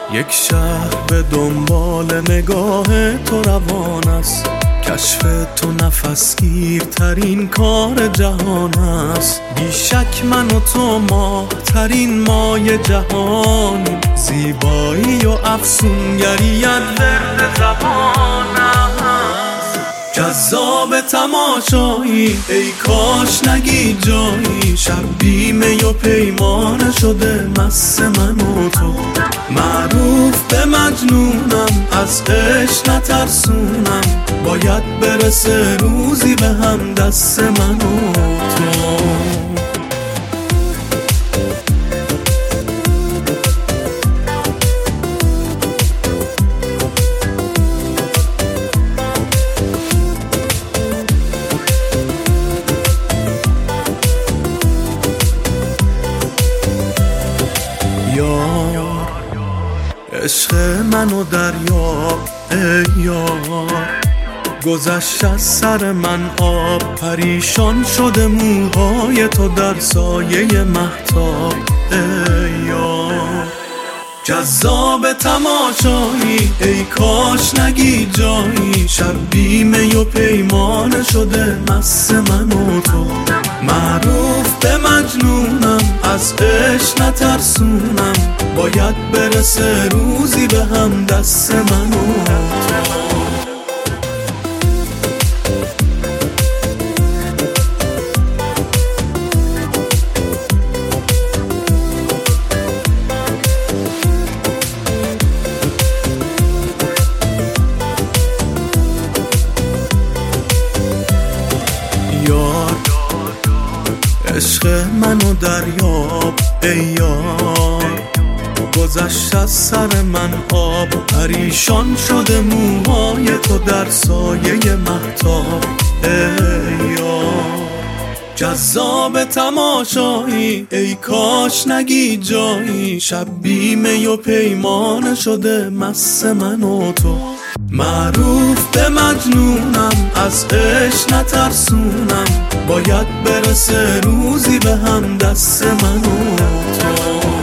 یک شهر به دنبال نگاه تو روان است، کشف تو نفسگیرترین کار جهان است. بیشک من و تو ماه ترین مای جهانیم، زیبایی و افسونگریت ورد زبان است. جذاب تماشایی ای کاش نگی جایی، شب بیمه و پیمانه شده مست من و تو. معروف به مجنونم از عشق نترسونم، باید برسه روزی به هم دست من و تو. یار عشق منو دریاب ای یار، گذشت از سر من آب، پریشان شده موهای تو در سایه مهتاب ای یار. جذاب تماشایی ای کاش نگی جایی، شب بیمه و پیمانه شده مست من و تو. معروف به مجنونم از عشق نترسونم، باید برسه روزی به هم دست من و تو. یار عشق منو دریاب ای یار، گذشت از سر من آب، پریشان شده موهای تو در سایه مهتاب ای یار. جذاب تماشایی ای کاش نگی جایی، شب بیمه و پیمانه شده مست من و تو. معروف به مجنونم از عشق نترسونم، باید برسه روزی به هم دست من و تو.